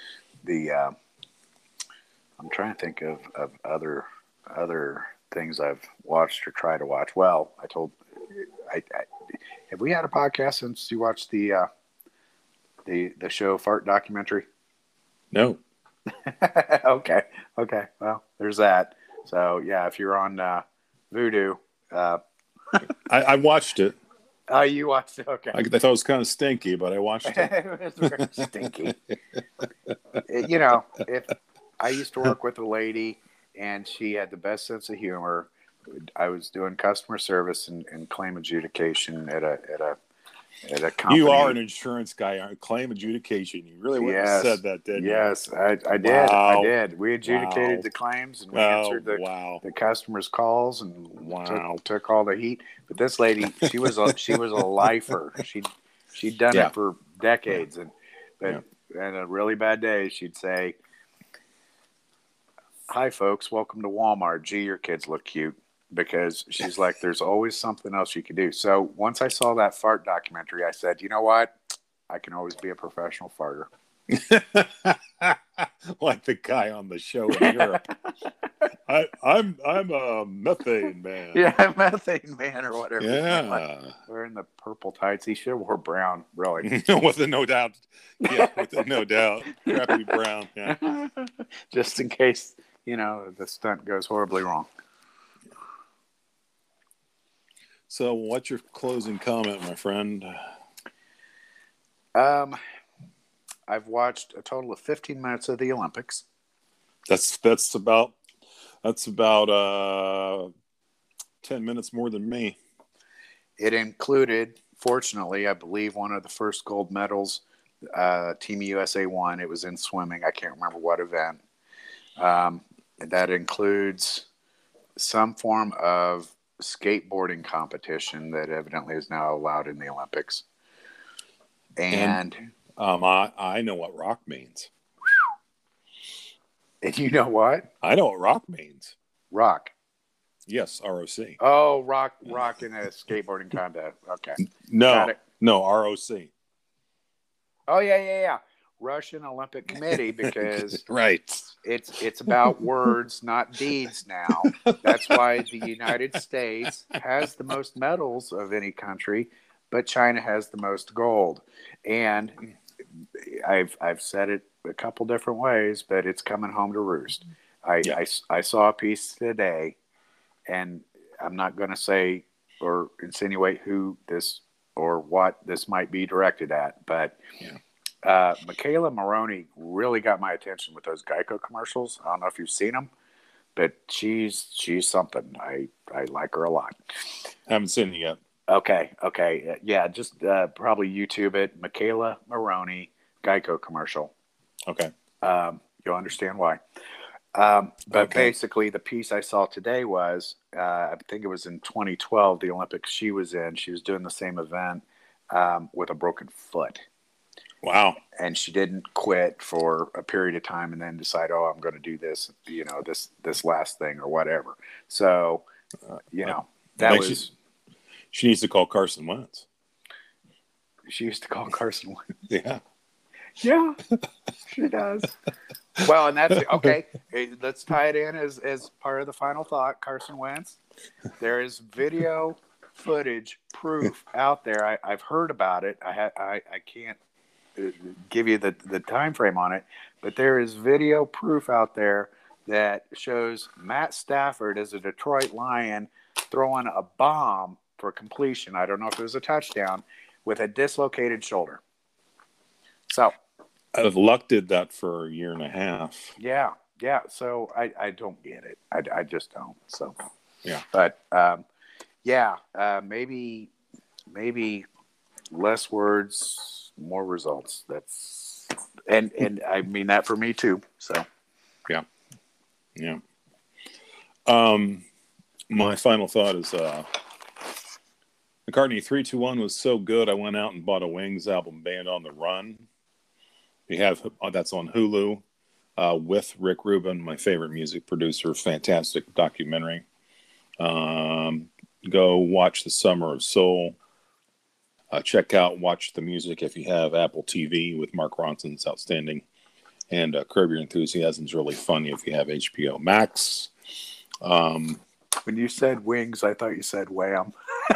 I'm trying to think of other things I've watched or tried to watch. Well, I have we had a podcast since you watched the show Fart Documentary? No. Okay. Well, there's that. So yeah, if you're on Vudu, I watched it. Oh, you watched it? Okay. I thought it was kind of stinky, but I watched it. It was very stinky. If I used to work with a lady, and she had the best sense of humor. I was doing customer service and claim adjudication at a company. You are an insurance guy. Claim adjudication. You really wouldn't have said that, did you? Yes, I did. Wow. I did. We adjudicated the claims, and we answered the customers' calls, and took all the heat. But this lady, she was a lifer. She'd done it for decades, and a really bad day, she'd say, "Hi, folks. Welcome to Walmart. Gee, your kids look cute." Because she's like, there's always something else you can do. So once I saw that fart documentary, I said, you know what? I can always be a professional farter. Like the guy on the show in Europe. I'm a methane man. Yeah, methane man or whatever. Yeah. Wearing the purple tights. He should have wore brown, really. With no doubt. Yeah, with no doubt. Crappy brown. Yeah. Just in case, the stunt goes horribly wrong. So, what's your closing comment, my friend? I've watched a total of 15 minutes of the Olympics. That's about 10 minutes more than me. It included, fortunately, I believe one of the first gold medals Team USA won. It was in swimming. I can't remember what event. That includes some form of skateboarding competition that evidently is now allowed in the Olympics. And I know what rock means. And you know what? I know what rock means. Rock. Yes, ROC. Oh, rock in a skateboarding contest. Okay. No, ROC. Oh, yeah. Russian Olympic Committee, because right. It's about words, not deeds now. That's why the United States has the most medals of any country, but China has the most gold. And I've said it a couple different ways, but it's coming home to roost. I saw a piece today, and I'm not going to say or insinuate who this or what this might be directed at, but Michaela Maroney really got my attention with those Geico commercials. I don't know if you've seen them, but she's something. I like her a lot. Haven't seen it yet. Okay. Yeah, just probably YouTube it. Michaela Maroney Geico commercial. Okay. You'll understand why. But basically, the piece I saw today was, I think it was in 2012, the Olympics she was in. She was doing the same event with a broken foot. Wow. And she didn't quit for a period of time and then decide, I'm going to do this, this last thing or whatever. So, that was... She needs to call Carson Wentz. She used to call Carson Wentz. Yeah. Yeah, she does. Well, and that's okay. Let's tie it in as part of the final thought. Carson Wentz. There is video footage proof out there. I've heard about it. I can't give you the time frame on it, but there is video proof out there that shows Matt Stafford as a Detroit Lion throwing a bomb for completion. I don't know if it was a touchdown, with a dislocated shoulder. So Luck did that for a year and a half. Yeah. yeah. So I don't get it. I just don't. So Yeah. but yeah, maybe less words, more results. That's and I mean that for me too. So Yeah. Yeah. My final thought is McCartney 321 was so good I went out and bought a Wings album, Band on the Run. We have that's on Hulu with Rick Rubin, my favorite music producer. Fantastic documentary. Go watch The Summer of Soul. Check out Watch the Music if you have Apple TV with Mark Ronson's outstanding. And Curb Your Enthusiasm is really funny if you have HBO Max. when you said Wings, I thought you said Wham.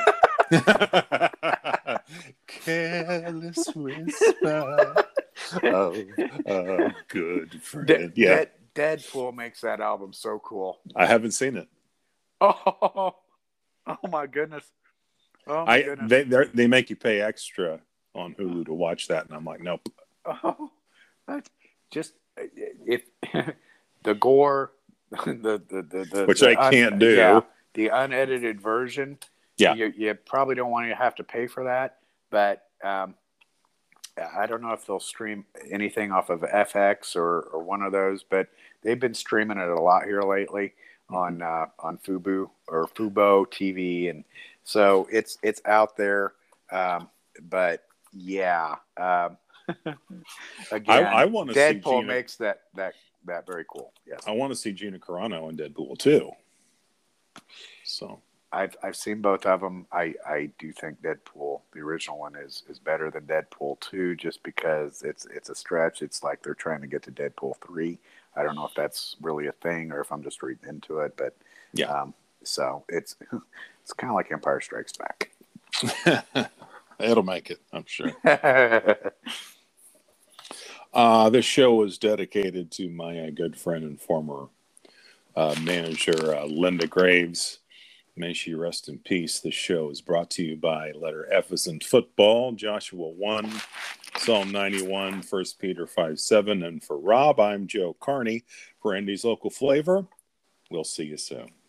Careless whisper of a good friend. Yeah. Deadpool makes that album so cool. I haven't seen it. Oh my goodness. Oh my goodness. They make you pay extra on Hulu to watch that, and I'm like, nope. Oh, that's just if the gore, Which I can't do. Yeah, the unedited version. Yeah, you probably don't want to have to pay for that, but I don't know if they'll stream anything off of FX or one of those, but they've been streaming it a lot here lately on Fubo TV, and so it's out there. But yeah, again, I want to see Deadpool makes that very cool. Yes, I want to see Gina Carano in Deadpool too. So I've seen both of them. I do think Deadpool, the original one, is better than Deadpool 2, just because it's a stretch. It's like they're trying to get to Deadpool 3. I don't know if that's really a thing or if I'm just reading into it, but yeah. So it's kind of like Empire Strikes Back. It'll make it, I'm sure. This show is dedicated to my good friend and former manager, Linda Graves. May she rest in peace. This show is brought to you by letter F as in football, Joshua 1, Psalm 91, 1 Peter 5:7. And for Rob, I'm Joe Carney. For Indy's Local Flavor, we'll see you soon.